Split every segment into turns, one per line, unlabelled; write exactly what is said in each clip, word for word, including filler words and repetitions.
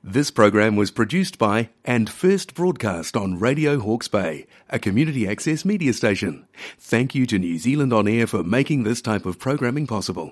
This program was produced by and first broadcast on Radio Hawke's Bay, a community access media station. Thank you to New Zealand On Air for making this type of programming possible.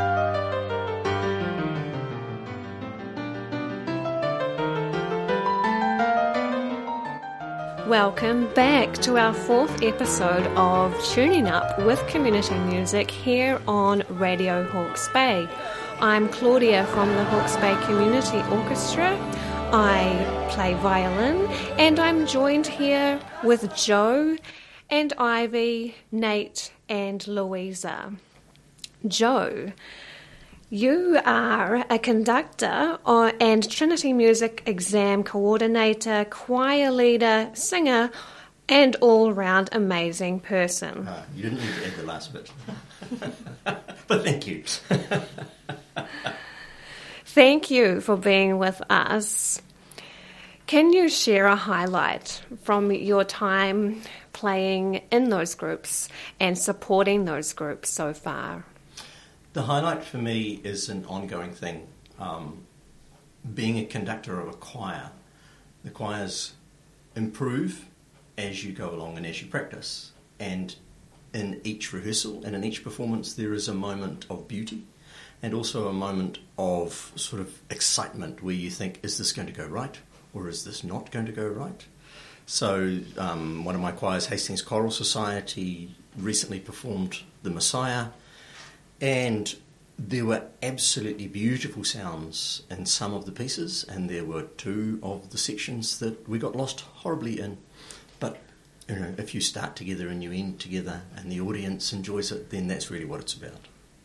Welcome back to our fourth episode of Tuning Up with Community Music here on Radio Hawke's Bay. I'm Claudia from the Hawke's Bay Community Orchestra. I play violin and I'm joined here with Joe and Ivy, Nate and Louisa. Joe, you are a conductor and Trinity Music exam coordinator, choir leader, singer, and all-round amazing person.
Uh, you didn't need to add the last bit. But thank you.
Thank you for being with us. Can you share a highlight from your time playing in those groups and supporting those groups so far?
The highlight for me is an ongoing thing. Um, being a conductor of a choir, the choirs improve as you go along and as you practice. And in each rehearsal and in each performance there is a moment of beauty and also a moment of sort of excitement where you think, is this going to go right or is this not going to go right? So um, one of my choirs, Hastings Choral Society, recently performed The Messiah, and there were absolutely beautiful sounds in some of the pieces, and there were two of the sections that we got lost horribly in. But you know, if you start together and you end together and the audience enjoys it, then that's really what it's about.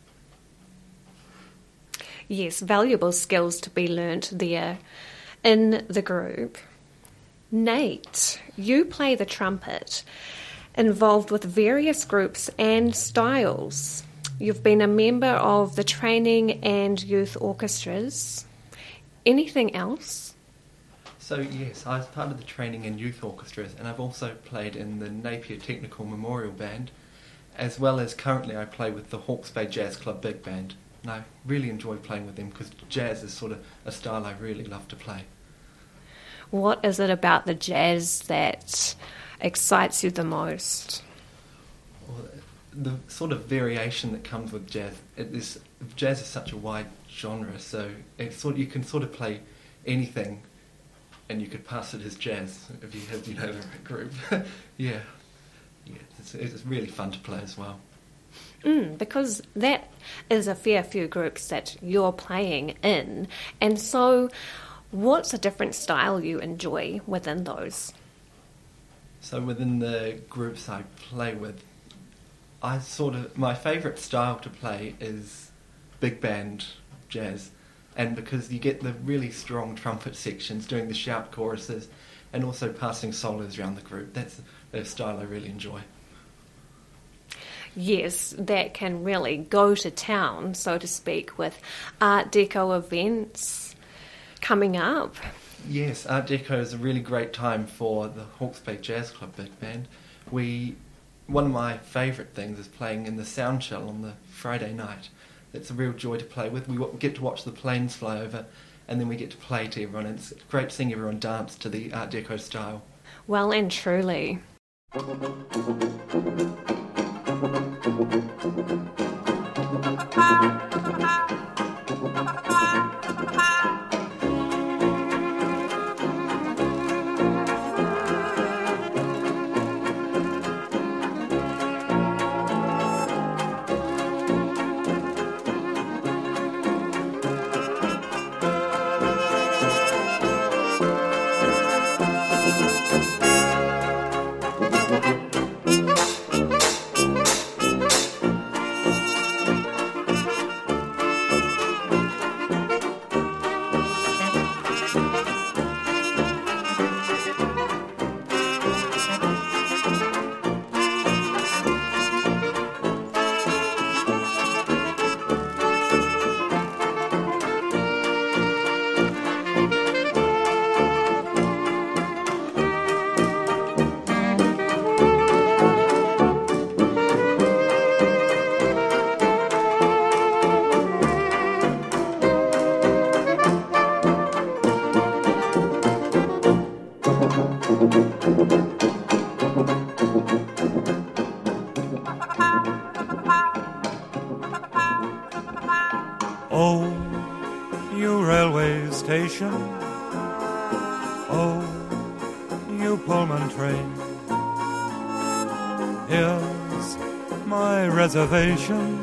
Yes, valuable skills to be learnt there in the group. Nate, you play the trumpet, involved with various groups and styles. You've been a member of the training and youth orchestras. Anything else?
So yes, I was part of the training and youth orchestras, and I've also played in the Napier Technical Memorial Band, as well as currently I play with the Hawke's Bay Jazz Club Big Band. And I really enjoy playing with them because jazz is sort of a style I really love to play.
What is it about the jazz that excites you the most?
Well, the sort of variation that comes with jazz. It is, jazz is such a wide genre, so it's sort of, you can sort of play anything and you could pass it as jazz if you have, you know, the right group. yeah, yeah, it's, it's really fun to play as well.
Mm, because that is a fair few groups that you're playing in, and so what's a different style you enjoy within those?
So within the groups I play with, I sort of, my favourite style to play is big band jazz, and because you get the really strong trumpet sections doing the shout choruses and also passing solos around the group. That's the style I really enjoy.
Yes, that can really go to town, so to speak, with Art Deco events coming up.
Yes, Art Deco is a really great time for the Hawke's Bay Jazz Club Big Band. We, one of my favourite things is playing in the sound shell on the Friday night. It's a real joy to play with. We get to watch the planes fly over and then we get to play to everyone. It's great seeing everyone dance to the Art Deco style.
Well and truly.
Oh, you railway station, oh, you Pullman train, here's my reservation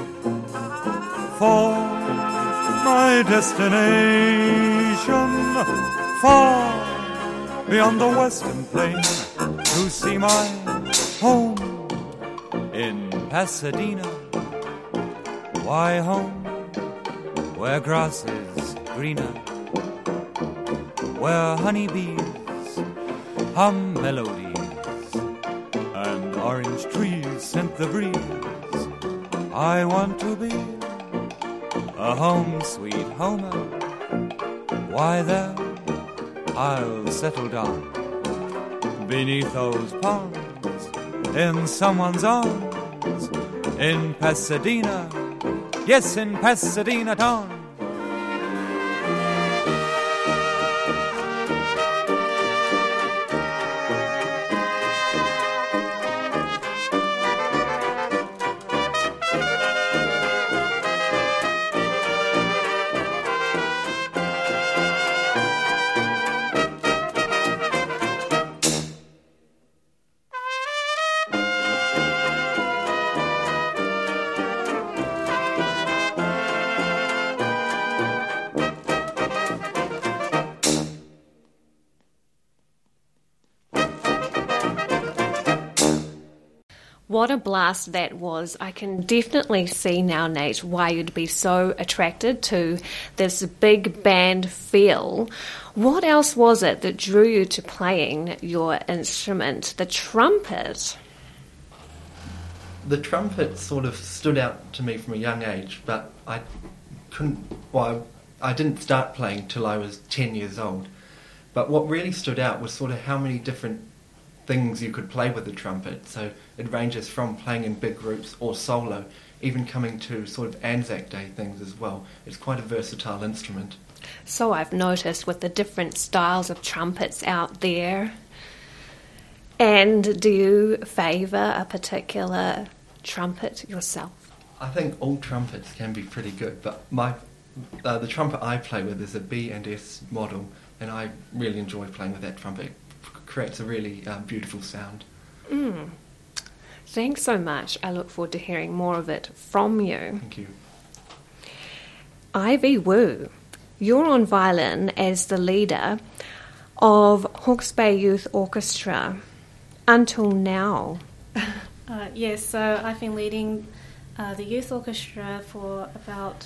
for my destination, far beyond the western plain, to see my home in Pasadena. Why home? Where grass is greener, where honeybees hum melodies, and orange trees scent the breeze. I want to be a home sweet homer. Why there I'll settle down, beneath those palms, in someone's arms, in Pasadena. Yes, in Pasadena town.
What a blast that was. I can definitely see now, Nate, why you'd be so attracted to this big band feel. What else was it that drew you to playing your instrument, the trumpet?
The trumpet sort of stood out to me from a young age, but I couldn't, well, I didn't start playing till I was ten years old. But what really stood out was sort of how many different things you could play with the trumpet. So it ranges from playing in big groups or solo, even coming to sort of Anzac Day things as well. It's quite a versatile instrument.
So I've noticed with the different styles of trumpets out there. And do you favour a particular trumpet yourself?
I think all trumpets can be pretty good, but my uh, the trumpet I play with is a B and S model, and I really enjoy playing with that trumpet. It creates a really uh, beautiful sound.
Mm. Thanks so much. I look forward to hearing more of it from you.
Thank you.
Ivy Wu, you're on violin as the leader of Hawke's Bay Youth Orchestra until now.
Uh, yes, so I've been leading uh, the youth orchestra for about,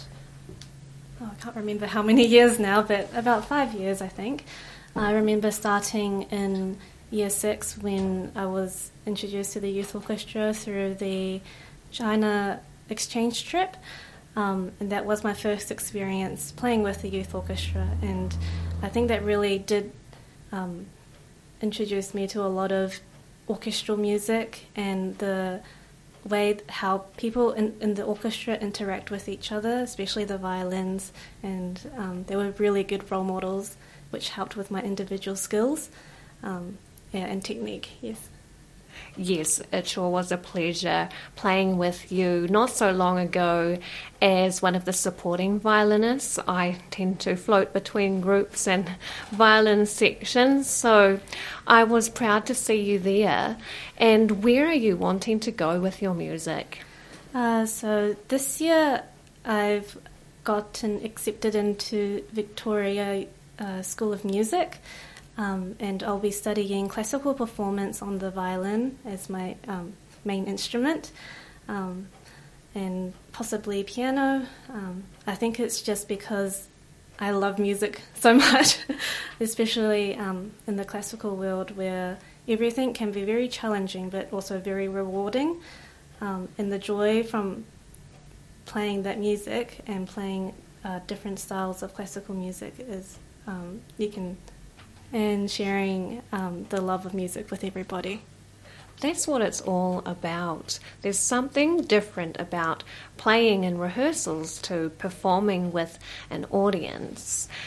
oh, I can't remember how many years now, but about five years, I think. I remember starting in year six when I was introduced to the youth orchestra through the China exchange trip, um, and that was my first experience playing with the youth orchestra, and I think that really did um, introduce me to a lot of orchestral music and the way how people in, in the orchestra interact with each other, especially the violins, and um, they were really good role models which helped with my individual skills um, yeah, and technique, yes.
Yes, it sure was a pleasure playing with you not so long ago as one of the supporting violinists. I tend to float between groups and violin sections, so I was proud to see you there. And where are you wanting to go with your music?
Uh, so this year I've gotten accepted into Victoria uh, School of Music. Um, and I'll be studying classical performance on the violin as my um, main instrument, um, and possibly piano. Um, I think it's just because I love music so much, especially um, in the classical world where everything can be very challenging but also very rewarding. Um, and the joy from playing that music and playing uh, different styles of classical music is um, you can... and sharing um, the love of music with everybody.
That's what it's all about. There's something different about playing in rehearsals to performing with an audience.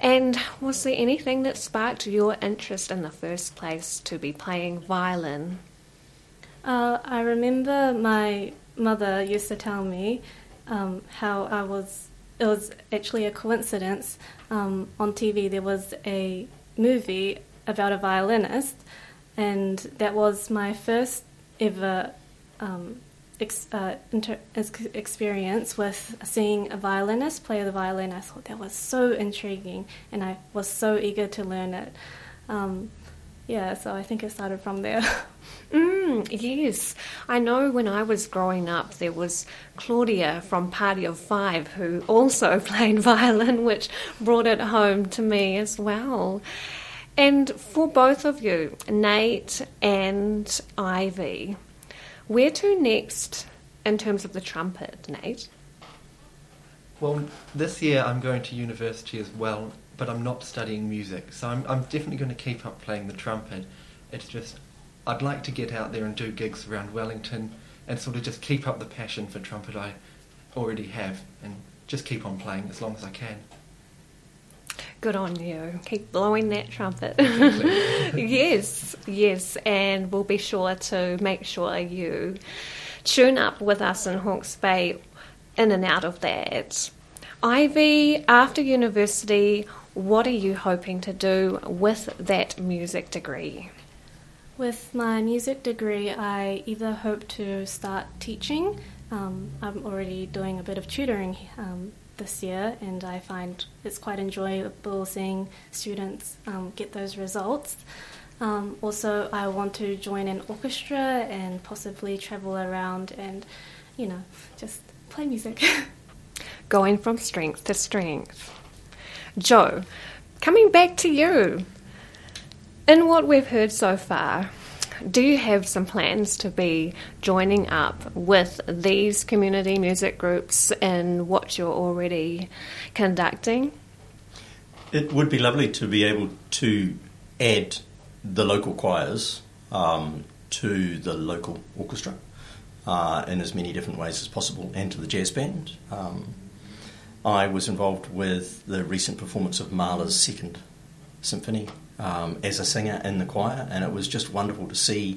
And was there anything that sparked your interest in the first place to be playing violin?
Uh, I remember my mother used to tell me um, how I was, it was actually a coincidence. Um, on T V there was a movie about a violinist, and that was my first ever um, ex, uh, inter, ex- experience with seeing a violinist play the violin. I thought that was so intriguing, and I was so eager to learn it. Um, yeah, so I think it started from there.
Mm, yes. I know when I was growing up there was Claudia from Party of Five who also played violin, which brought it home to me as well. And for both of you, Nate and Ivy, where to next in terms of the trumpet, Nate?
Well, this year I'm going to university as well, but I'm not studying music, so I'm, I'm definitely going to keep up playing the trumpet. It's just, I'd like to get out there and do gigs around Wellington and sort of just keep up the passion for trumpet I already have and just keep on playing as long as I can.
Good on you. Keep blowing that trumpet.
Exactly.
Yes, yes, and we'll be sure to make sure you tune up with us in Hawke's Bay in and out of that. Ivy, after university, what are you hoping to do with that music degree?
With my music degree, I either hope to start teaching. Um, I'm already doing a bit of tutoring um, this year, and I find it's quite enjoyable seeing students um, get those results. Um, also, I want to join an orchestra and possibly travel around and, you know, just play music.
Going from strength to strength. Joe, coming back to you. In what we've heard so far, do you have some plans to be joining up with these community music groups in what you're already conducting?
It would be lovely to be able to add the local choirs um, to the local orchestra uh, in as many different ways as possible, and to the jazz band. Um, I was involved with the recent performance of Mahler's Second Symphony um, as a singer in the choir, and it was just wonderful to see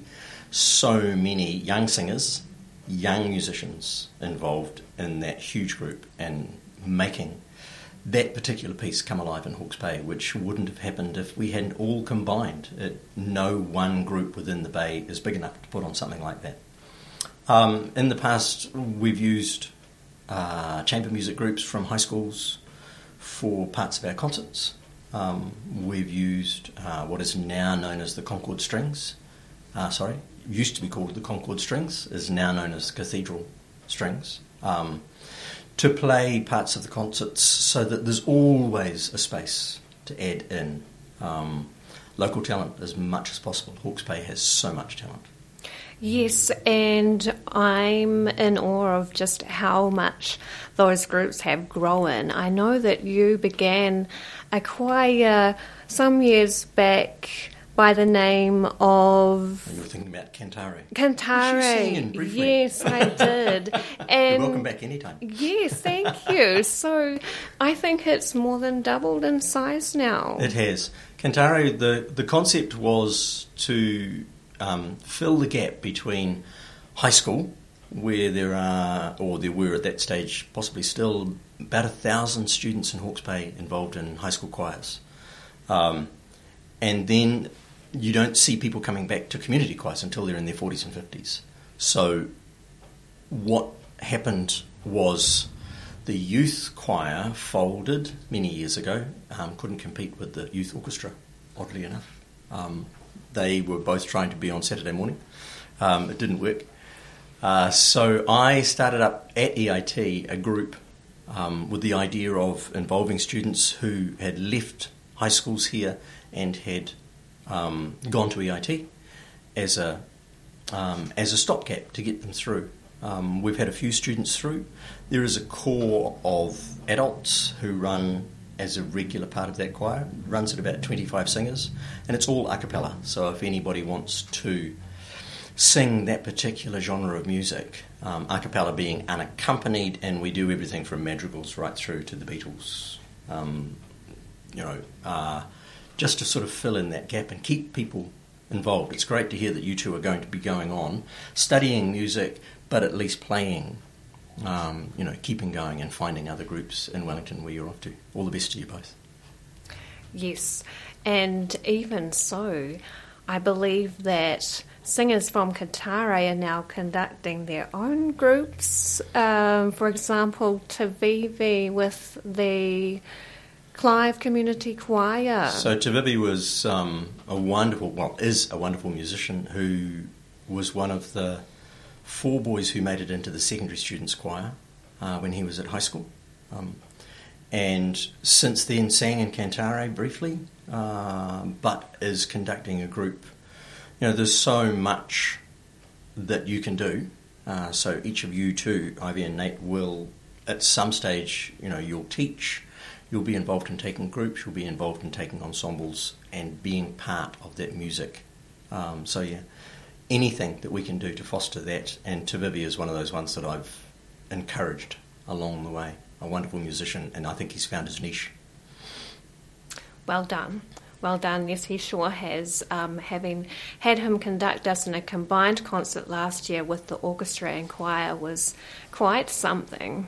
so many young singers, young musicians involved in that huge group and making that particular piece come alive in Hawke's Bay, which wouldn't have happened if we hadn't all combined. It, no one group within the Bay is big enough to put on something like that. Um, in the past, we've used uh, chamber music groups from high schools for parts of our concerts. Um, we've used uh, what is now known as the Concord Strings. Uh, sorry, used to be called the Concord Strings, is now known as Cathedral Strings. Um, to play parts of the concerts so that there's always a space to add in um, local talent as much as possible. Hawke's Bay has so much talent.
Yes, and I'm in awe of just how much those groups have grown. I know that you began a choir some years back by the name of...
And you were thinking about Cantare.
Cantare.
Did you sing in briefly?
Yes, I did. And
You're welcome back anytime.
Yes, thank you. So I think it's more than doubled in size now.
It has. Cantare, the, the concept was to um, fill the gap between high school, where there are, or there were at that stage, possibly still about a thousand students in Hawke's Bay involved in high school choirs. Um, and then you don't see people coming back to community choirs until they're in their forties and fifties. So what happened was the youth choir folded many years ago, um, couldn't compete with the youth orchestra, oddly enough. Um, they were both trying to be on Saturday morning. Um, it didn't work. Uh, so I started up at E I T a group um, with the idea of involving students who had left high schools here and had um, gone to E I T as a um, as a stopgap to get them through. Um, we've had a few students through. There is a core of adults who run as a regular part of that choir. It runs at about twenty-five singers, and it's all a cappella. So if anybody wants to sing that particular genre of music, um, a cappella being unaccompanied, and we do everything from madrigals right through to the Beatles, um, you know, uh, just to sort of fill in that gap and keep people involved. It's great to hear that you two are going to be going on, studying music, but at least playing, um, you know, keeping going and finding other groups in Wellington where you're off to. All the best to you both.
Yes, and even so, I believe that singers from Kataray are now conducting their own groups. Um, for example, Te Vivi with the Clive Community Choir.
So Te Vivi was um, a wonderful, well, is a wonderful musician who was one of the four boys who made it into the secondary students choir uh, when he was at high school. Um, and since then sang in Kataray briefly, uh, but is conducting a group. You know, there's so much that you can do. Uh, so each of you two, Ivy and Nate, will at some stage, you know, you'll teach. You'll be involved in taking groups, you'll be involved in taking ensembles and being part of that music. Um, so, yeah, anything that we can do to foster that. And Te Vivi is one of those ones that I've encouraged along the way. A wonderful musician, and I think he's found his niche.
Well done. Well done. Yes, he sure has. Um, having had him conduct us in a combined concert last year with the orchestra and choir was quite something.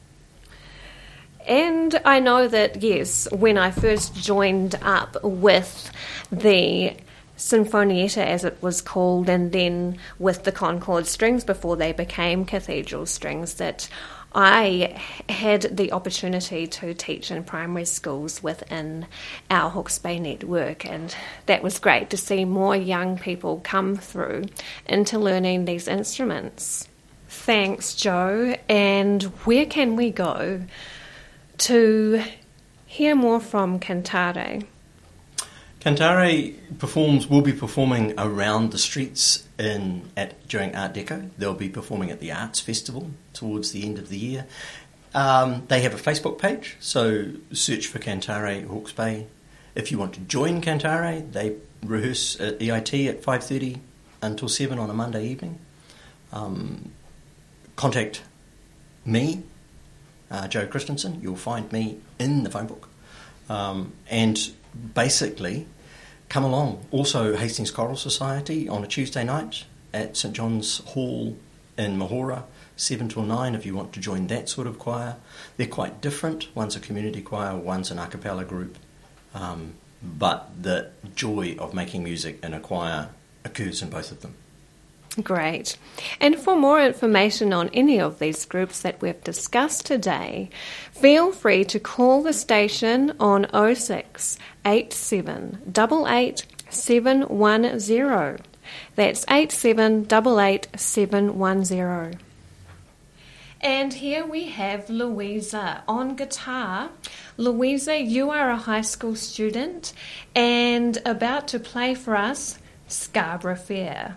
And I know that, yes, when I first joined up with the Sinfonietta, as it was called, and then with the Concord Strings before they became Cathedral Strings, that I had the opportunity to teach in primary schools within our Hawke's Bay network, and that was great to see more young people come through into learning these instruments. Thanks, Joe. And where can we go to hear more from Kataray?
Kataray performs, will be performing around the streets in at during Art Deco. They'll be performing at the Arts Festival towards the end of the year. Um, they have a Facebook page, so search for Kataray Hawke's Bay. If you want to join Kataray, they rehearse at E I T at five thirty until seven on a Monday evening. Um, contact me, uh, Joe Christensen. You'll find me in the phone book. Um, and basically, come along. Also, Hastings Choral Society on a Tuesday night at St John's Hall in Mahora, seven till nine if you want to join that sort of choir. They're quite different. One's a community choir, one's an a cappella group. Um, but the joy of making music in a choir occurs in both of them.
Great. And for more information on any of these groups that we've discussed today, feel free to call the station on oh six eight seven eight eight seven one zero. That's eight seven eight eight seven one zero. And here we have Louisa on guitar. Louisa, you are a high school student and about to play for us Scarborough Fair.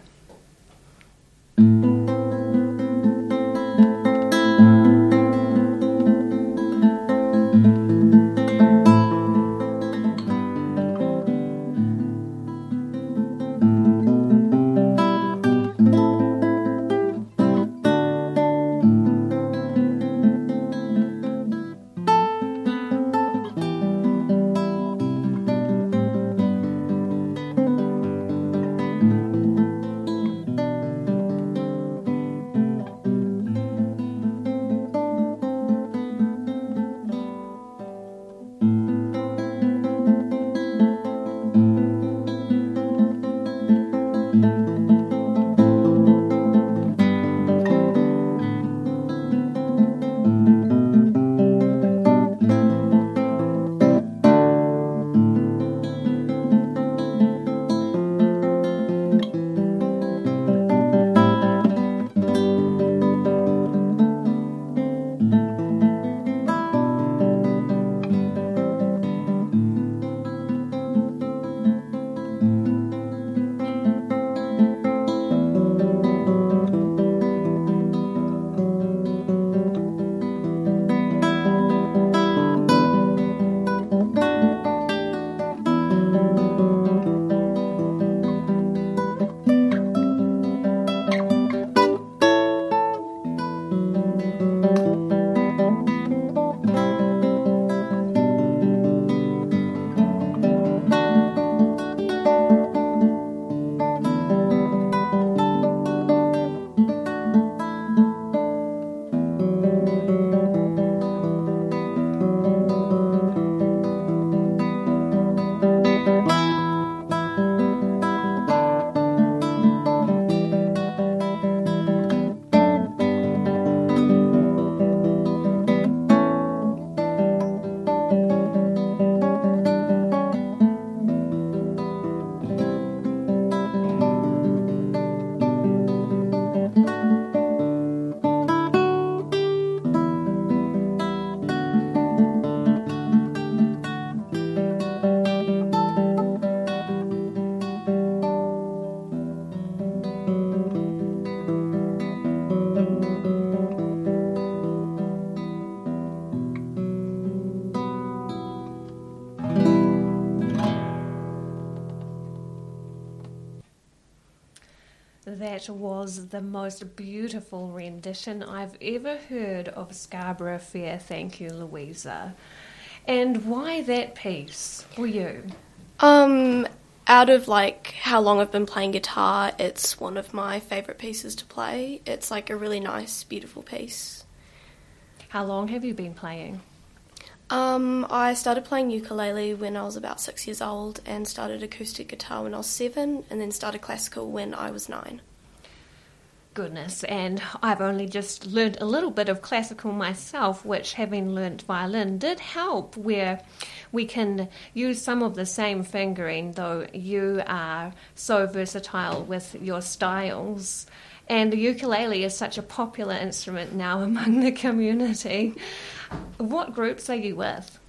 That was the most beautiful rendition I've ever heard of Scarborough Fair. Thank you, Louisa. And why that piece for you?
Um, out of like how long I've been playing guitar, it's one of my favourite pieces to play. It's like a really nice, beautiful piece.
How long have you been playing?
Um, I started playing ukulele when I was about six years old and started acoustic guitar when I was seven and then started classical when I was nine.
Goodness, and I've only just learnt a little bit of classical myself, which, having learnt violin, did help, where we can use some of the same fingering, though you are so versatile with your styles. And the ukulele is such a popular instrument now among the community. What groups are you with?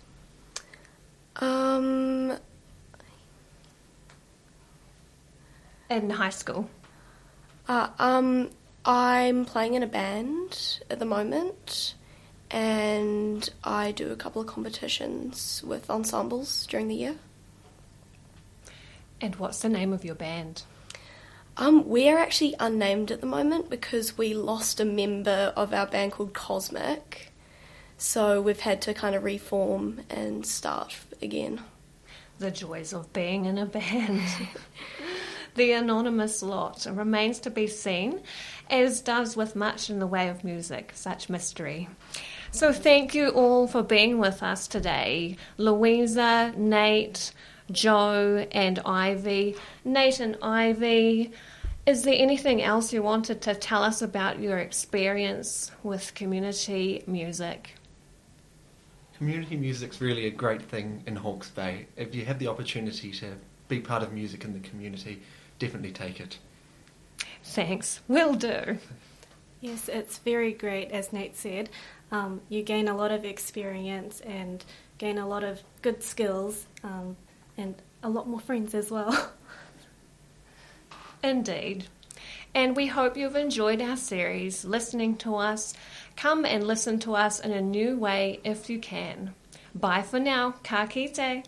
Um,
In high school?
uh, um, I'm playing in a band at the moment and I do a couple of competitions with ensembles during the year.
And what's the name of your band?
Um, we are actually unnamed at the moment because we lost a member of our band called Cosmic. So we've had to kind of reform and start again.
The joys of being in a band. The anonymous lot remains to be seen, as does with much in the way of music, such mystery. So thank you all for being with us today. Louisa, Nate, Joe and Ivy. Nate and Ivy, is there anything else you wanted to tell us about your experience with community music?
Community music's really a great thing in Hawke's Bay. If you have the opportunity to be part of music in the community, definitely take it.
Thanks, will do.
Yes, it's very great, as Nate said. Um, you gain a lot of experience and gain a lot of good skills um, and a lot more friends as well.
Indeed. And we hope you've enjoyed our series, listening to us. Come and listen to us in a new way if you can. Bye for now. Ka kite.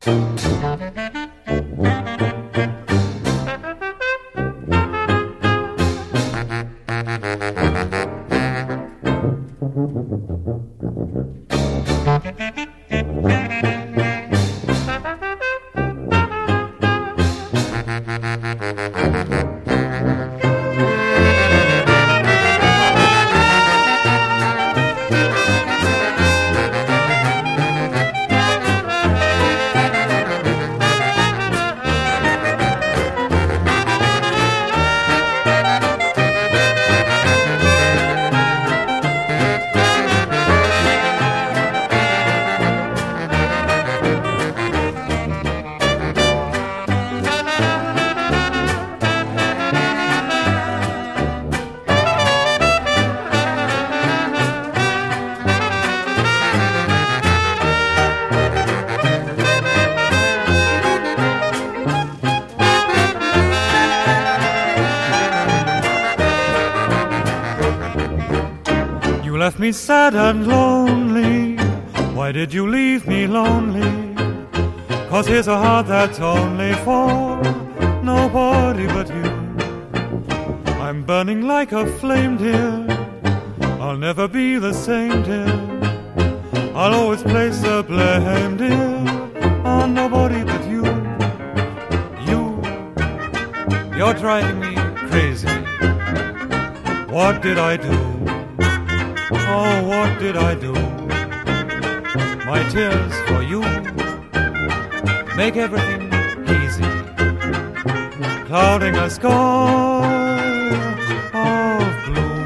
Left me sad and lonely. Why did you leave me lonely? 'Cause here's a heart that's only for nobody but you. I'm burning like a flame, dear. I'll never be the same, dear. I'll always place the blame, dear, on nobody but you. You, you're driving me crazy. What did I do? Oh, what did I do? My tears for you make everything easy, clouding a sky of blue.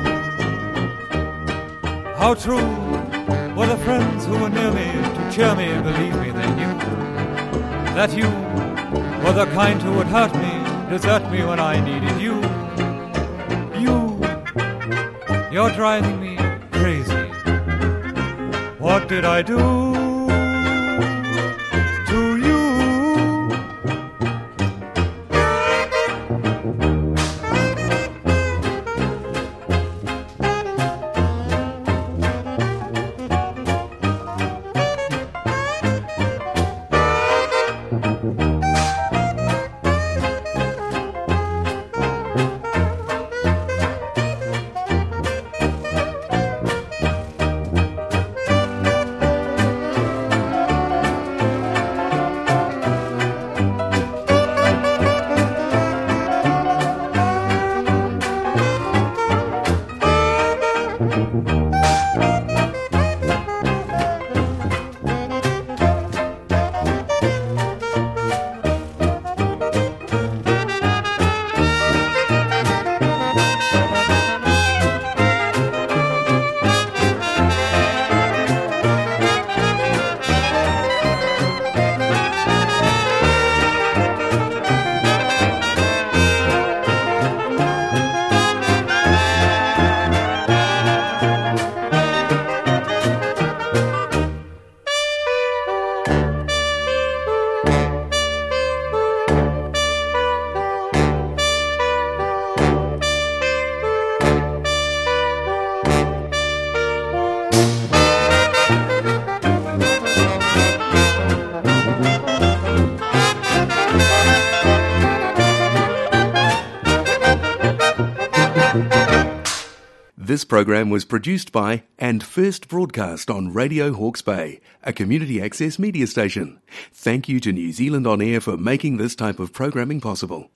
How true were the friends who were near me to cheer me, believe me, they knew that you were the kind who would hurt me, desert me when I needed you. You, you're driving me crazy. What did I do to you?
This program was produced by and first broadcast on Radio Hawke's Bay, a community access media station. Thank you to New Zealand On Air for making this type of programming possible.